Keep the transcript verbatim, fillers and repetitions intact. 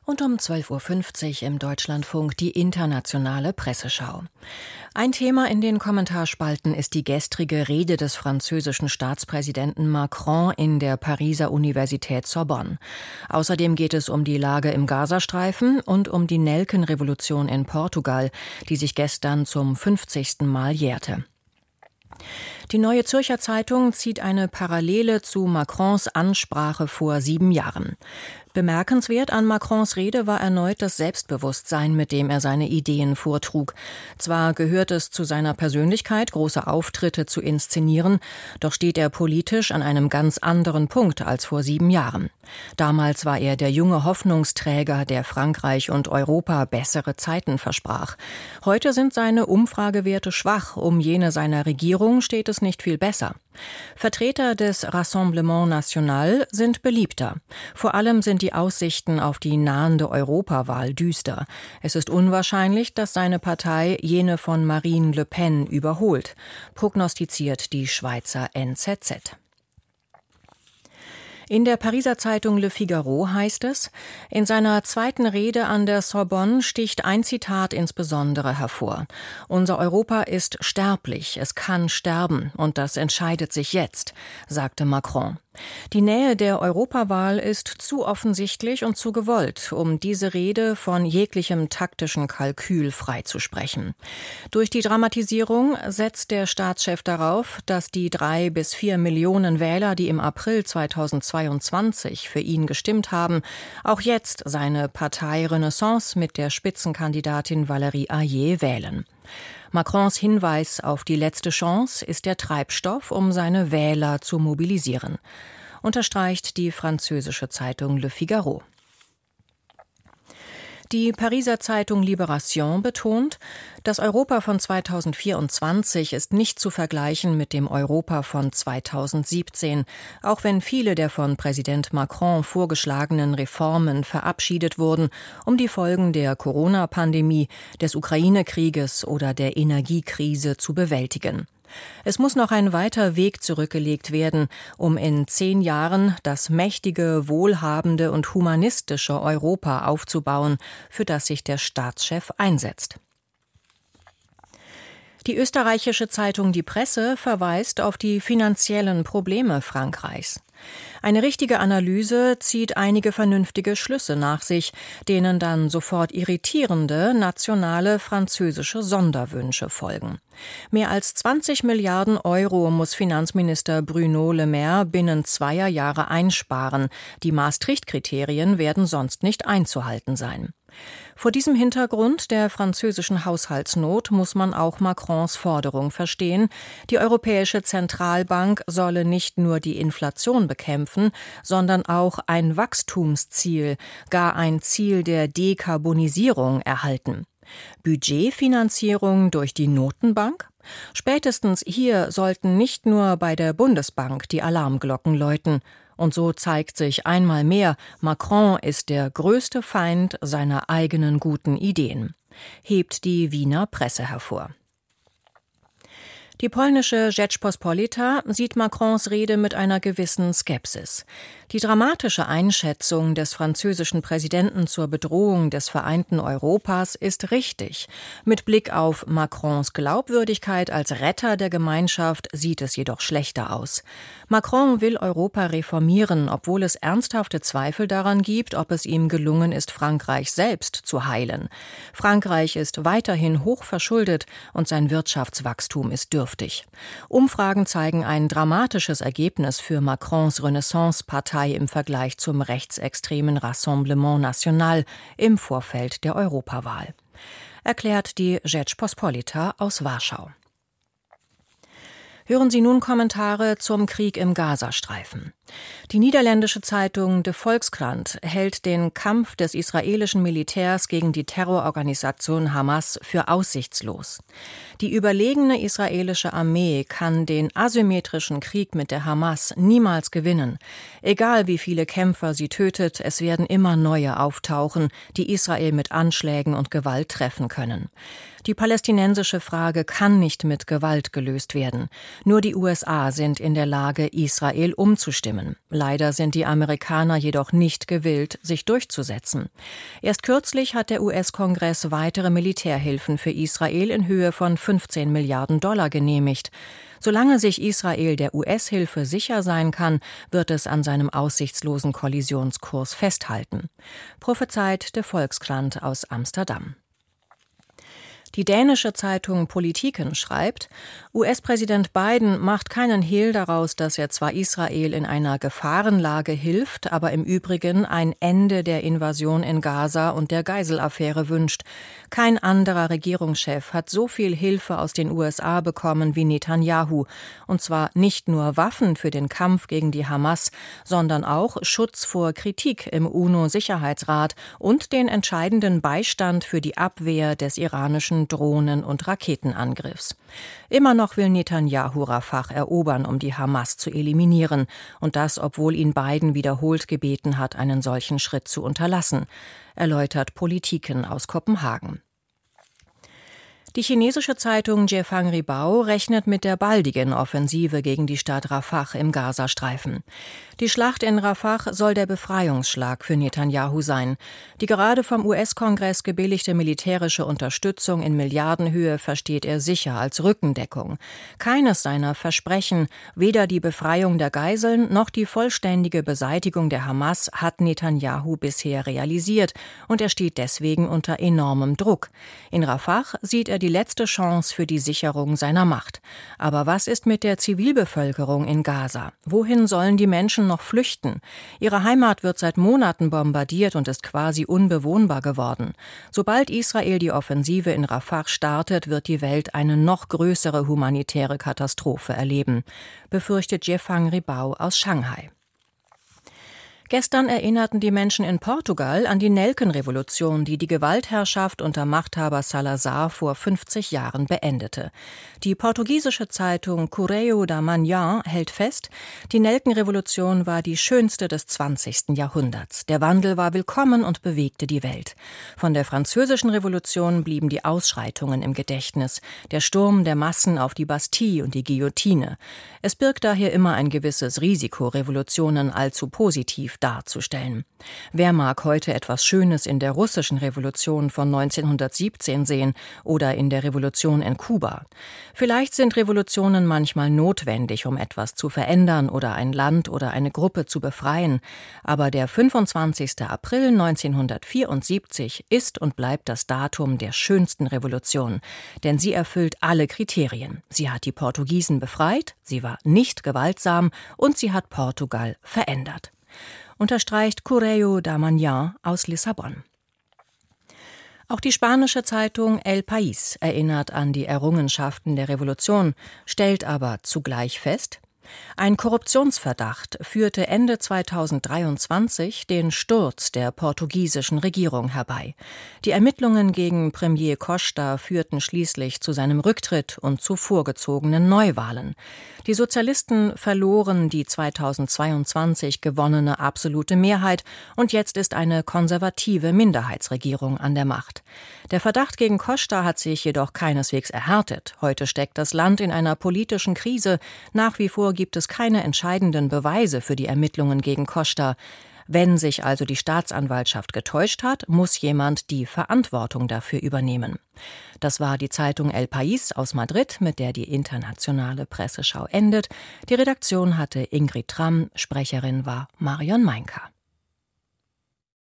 Und um zwölf Uhr fünfzig im Deutschlandfunk die internationale Presseschau. Ein Thema in den Kommentarspalten ist die gestrige Rede des französischen Staatspräsidenten Macron in der Pariser Universität Sorbonne. Außerdem geht es um die Lage im Gazastreifen und um die Nelkenrevolution in Portugal, die sich gestern zum fünfzigsten Mal jährte. Die Neue Zürcher Zeitung zieht eine Parallele zu Macrons Ansprache vor sieben Jahren. Bemerkenswert an Macrons Rede war erneut das Selbstbewusstsein, mit dem er seine Ideen vortrug. Zwar gehört es zu seiner Persönlichkeit, große Auftritte zu inszenieren, doch steht er politisch an einem ganz anderen Punkt als vor sieben Jahren. Damals war er der junge Hoffnungsträger, der Frankreich und Europa bessere Zeiten versprach. Heute sind seine Umfragewerte schwach, um jene seiner Regierung steht es nicht viel besser. Vertreter des Rassemblement National sind beliebter. Vor allem sind die Aussichten auf die nahende Europawahl düster. Es ist unwahrscheinlich, dass seine Partei jene von Marine Le Pen überholt, prognostiziert die Schweizer N Z Z. In der Pariser Zeitung Le Figaro heißt es, in seiner zweiten Rede an der Sorbonne sticht ein Zitat insbesondere hervor. Unser Europa ist sterblich, es kann sterben und das entscheidet sich jetzt, sagte Macron. Die Nähe der Europawahl ist zu offensichtlich und zu gewollt, um diese Rede von jeglichem taktischen Kalkül freizusprechen. Durch die Dramatisierung setzt der Staatschef darauf, dass die drei bis vier Millionen Wähler, die im April zweitausendzweiundzwanzig für ihn gestimmt haben, auch jetzt seine Partei Renaissance mit der Spitzenkandidatin Valérie Ayer wählen. Macrons Hinweis auf die letzte Chance ist der Treibstoff, um seine Wähler zu mobilisieren, unterstreicht die französische Zeitung Le Figaro. Die Pariser Zeitung Libération betont, das Europa von zweitausendvierundzwanzig ist nicht zu vergleichen mit dem Europa von zweitausendsiebzehn, auch wenn viele der von Präsident Macron vorgeschlagenen Reformen verabschiedet wurden, um die Folgen der Corona-Pandemie, des Ukraine-Krieges oder der Energiekrise zu bewältigen. Es muss noch ein weiter Weg zurückgelegt werden, um in zehn Jahren das mächtige, wohlhabende und humanistische Europa aufzubauen, für das sich der Staatschef einsetzt. Die österreichische Zeitung Die Presse verweist auf die finanziellen Probleme Frankreichs. Eine richtige Analyse zieht einige vernünftige Schlüsse nach sich, denen dann sofort irritierende nationale französische Sonderwünsche folgen. Mehr als zwanzig Milliarden Euro muss Finanzminister Bruno Le Maire binnen zweier Jahre einsparen. Die Maastricht-Kriterien werden sonst nicht einzuhalten sein. Vor diesem Hintergrund der französischen Haushaltsnot muss man auch Macrons Forderung verstehen, die Europäische Zentralbank solle nicht nur die Inflation bekämpfen, sondern auch ein Wachstumsziel, gar ein Ziel der Dekarbonisierung erhalten. Budgetfinanzierung durch die Notenbank? Spätestens hier sollten nicht nur bei der Bundesbank die Alarmglocken läuten. Und so zeigt sich einmal mehr, Macron ist der größte Feind seiner eigenen guten Ideen, hebt die Wiener Presse hervor. Die polnische Rzeczpospolita sieht Macrons Rede mit einer gewissen Skepsis. Die dramatische Einschätzung des französischen Präsidenten zur Bedrohung des vereinten Europas ist richtig. Mit Blick auf Macrons Glaubwürdigkeit als Retter der Gemeinschaft sieht es jedoch schlechter aus. Macron will Europa reformieren, obwohl es ernsthafte Zweifel daran gibt, ob es ihm gelungen ist, Frankreich selbst zu heilen. Frankreich ist weiterhin hoch verschuldet und sein Wirtschaftswachstum ist dürftig. Umfragen zeigen ein dramatisches Ergebnis für Macrons Renaissance-Partei im Vergleich zum rechtsextremen Rassemblement National im Vorfeld der Europawahl, erklärt die Rzeczpospolita aus Warschau. Hören Sie nun Kommentare zum Krieg im Gazastreifen. Die niederländische Zeitung De Volkskrant hält den Kampf des israelischen Militärs gegen die Terrororganisation Hamas für aussichtslos. Die überlegene israelische Armee kann den asymmetrischen Krieg mit der Hamas niemals gewinnen. Egal wie viele Kämpfer sie tötet, es werden immer neue auftauchen, die Israel mit Anschlägen und Gewalt treffen können. Die palästinensische Frage kann nicht mit Gewalt gelöst werden. Nur die U S A sind in der Lage, Israel umzustimmen. Leider sind die Amerikaner jedoch nicht gewillt, sich durchzusetzen. Erst kürzlich hat der U S-Kongress weitere Militärhilfen für Israel in Höhe von fünfzehn Milliarden Dollar genehmigt. Solange sich Israel der U S-Hilfe sicher sein kann, wird es an seinem aussichtslosen Kollisionskurs festhalten. Prophezeit der Volkskrant aus Amsterdam. Die dänische Zeitung Politiken schreibt, U S-Präsident Biden macht keinen Hehl daraus, dass er zwar Israel in einer Gefahrenlage hilft, aber im Übrigen ein Ende der Invasion in Gaza und der Geiselaffäre wünscht. Kein anderer Regierungschef hat so viel Hilfe aus den U S A bekommen wie Netanyahu. Und zwar nicht nur Waffen für den Kampf gegen die Hamas, sondern auch Schutz vor Kritik im UNO-Sicherheitsrat und den entscheidenden Beistand für die Abwehr des iranischen Drohnen- und Raketenangriffs. Immer noch will Netanyahu Rafah erobern, um die Hamas zu eliminieren. Und das, obwohl ihn Biden wiederholt gebeten hat, einen solchen Schritt zu unterlassen, erläutert Politiken aus Kopenhagen. Die chinesische Zeitung Jiefang Ribao rechnet mit der baldigen Offensive gegen die Stadt Rafah im Gazastreifen. Die Schlacht in Rafah soll der Befreiungsschlag für Netanyahu sein. Die gerade vom U S-Kongress gebilligte militärische Unterstützung in Milliardenhöhe versteht er sicher als Rückendeckung. Keines seiner Versprechen, weder die Befreiung der Geiseln noch die vollständige Beseitigung der Hamas, hat Netanyahu bisher realisiert und er steht deswegen unter enormem Druck. In Rafah sieht er die letzte Chance für die Sicherung seiner Macht. Aber was ist mit der Zivilbevölkerung in Gaza? Wohin sollen die Menschen noch flüchten? Ihre Heimat wird seit Monaten bombardiert und ist quasi unbewohnbar geworden. Sobald Israel die Offensive in Rafah startet, wird die Welt eine noch größere humanitäre Katastrophe erleben, befürchtet Jiefang Ribao aus Shanghai. Gestern erinnerten die Menschen in Portugal an die Nelkenrevolution, die die Gewaltherrschaft unter Machthaber Salazar vor fünfzig Jahren beendete. Die portugiesische Zeitung Correio da Manhã hält fest, die Nelkenrevolution war die schönste des zwanzigsten Jahrhunderts. Der Wandel war willkommen und bewegte die Welt. Von der französischen Revolution blieben die Ausschreitungen im Gedächtnis, der Sturm der Massen auf die Bastille und die Guillotine. Es birgt daher immer ein gewisses Risiko, Revolutionen allzu positiv darzustellen. Wer mag heute etwas Schönes in der russischen Revolution von neunzehnhundertsiebzehn sehen oder in der Revolution in Kuba? Vielleicht sind Revolutionen manchmal notwendig, um etwas zu verändern oder ein Land oder eine Gruppe zu befreien. Aber der fünfundzwanzigsten April neunzehnhundertvierundsiebzig ist und bleibt das Datum der schönsten Revolution. Denn sie erfüllt alle Kriterien. Sie hat die Portugiesen befreit, sie war nicht gewaltsam und sie hat Portugal verändert. Unterstreicht Correio da Manhã aus Lissabon. Auch die spanische Zeitung El País erinnert an die Errungenschaften der Revolution, stellt aber zugleich fest: Ein Korruptionsverdacht führte Ende zweitausenddreiundzwanzig den Sturz der portugiesischen Regierung herbei. Die Ermittlungen gegen Premier Costa führten schließlich zu seinem Rücktritt und zu vorgezogenen Neuwahlen. Die Sozialisten verloren die zweitausendzweiundzwanzig gewonnene absolute Mehrheit und jetzt ist eine konservative Minderheitsregierung an der Macht. Der Verdacht gegen Costa hat sich jedoch keineswegs erhärtet. Heute steckt das Land in einer politischen Krise. Nach wie vor gibt es keine entscheidenden Beweise für die Ermittlungen gegen Costa. Wenn sich also die Staatsanwaltschaft getäuscht hat, muss jemand die Verantwortung dafür übernehmen. Das war die Zeitung El País aus Madrid, mit der die internationale Presseschau endet. Die Redaktion hatte Ingrid Tramm, Sprecherin war Marion Meinka.